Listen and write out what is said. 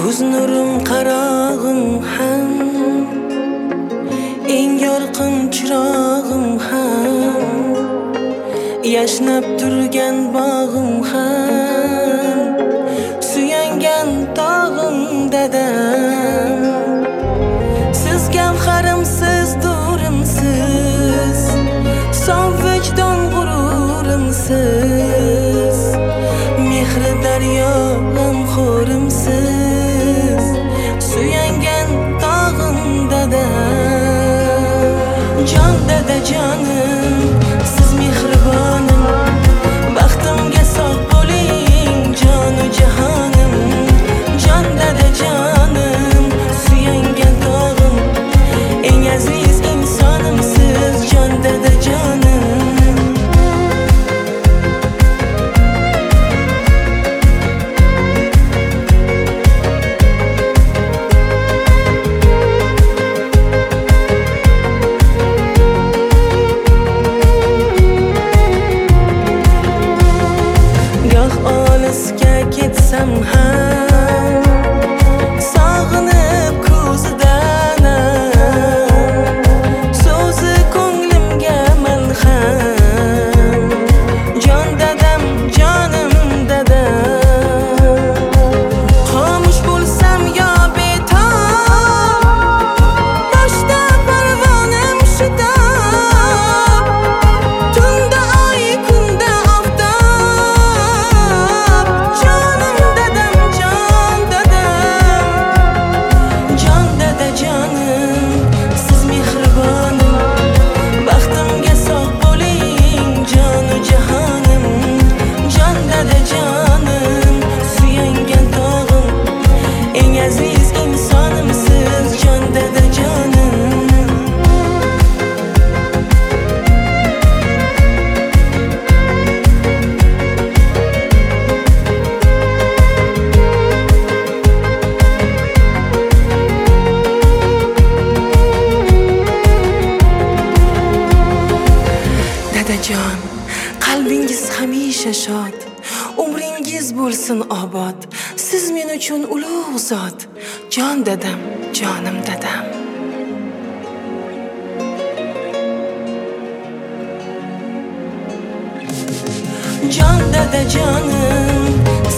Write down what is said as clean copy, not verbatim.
Ko'z nurim qarog'im ham, eng yorqin chirog'im ham, yashnab turgan bog'im ham, suyangan tog'im dadam. Siz gavharimsiz, durimsiz, sof vijdon g'ururimsiz, mehri daryo g'amxo'rimsiz, suyangan tog'im dadam. Jon dadajonim, siz mehribonim, baxtimga sog' bo'ling jonu jahonim. Jon dadajonim, suyangan tog'im, eng aziz insonimsiz jon dadajonim. Goh olisga ketsam ham, sog'inib ko'zidanam, so'zi ko'nglimga malham. Jon dadam, jonim dadam. Xomush bo'lsam yo betob, boshda parvonim shitob, tunda oy, kunda oftob. Jonim dadam, jon dadam. Jon dadajonim, siz mehribonim, baxtimga sog' bo'ling jonu jahonim. Jon dadajonim, suyangan tog'im, eng aziz insonimsiz jon dadajonim. Dadajon, qalbingiz hamisha shod, umringiz bo'lsin obod. Siz men uchun ulug' zot. Jon dadam, jonim dadam. Jon dadajonim,